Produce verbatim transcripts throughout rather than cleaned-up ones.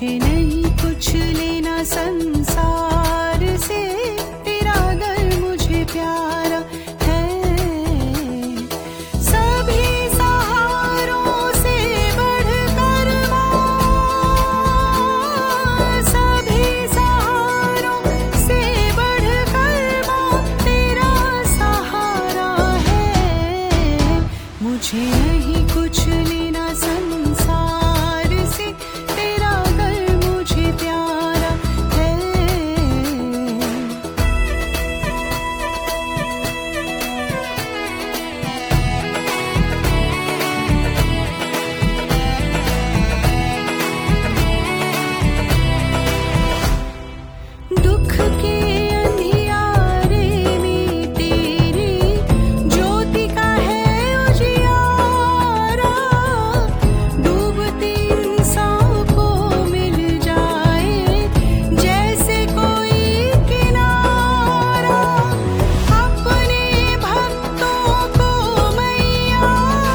मुझे नहीं कुछ लेना संसार से, तेरा दर मुझे प्यारा है। सभी सहारों से बढ़कर माँ, सभी सहारों से बढ़कर माँ तेरा सहारा है। मुझे नहीं कुछ लेना संसार से, तेरा दर मुझे प्यारा है। दुख के अंधियारे में तेरी ज्योति का है उजियारा, डूबते इंसान को मिल जाए जैसे कोई किनारा। अपने भक्तों को मैया,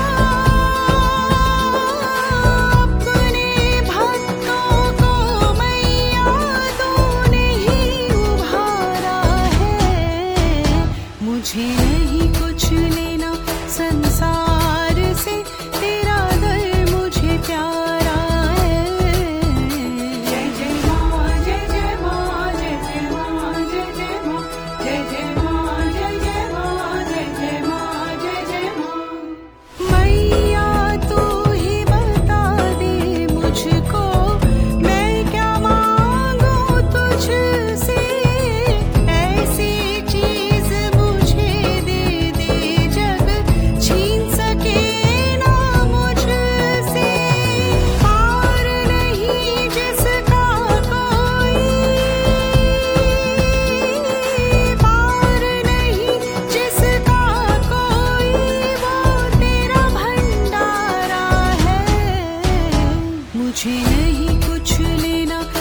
अपने भक्तों को मैया तूने ही उभारा है। मुझे नहीं कुछ लेना संसार से, तेरा दर मुझे प्यारा है। जय जय माँ, जय जय माँ, जय जय माँ, जय जय माँ, जय जय माँ, जय जय माँ, जय जय माँ, जय जय माँ। मैया तू ही बता दे मुझको, मैं क्या मांगू तुझसे। ऐसी चीज मुझे दे दे जग छीन सके ना मुझसे। पार नहीं जिसका कोई, पार नहीं जिसका कोई, वो तेरा भंडारा है। मुझे नहीं कुछ लेना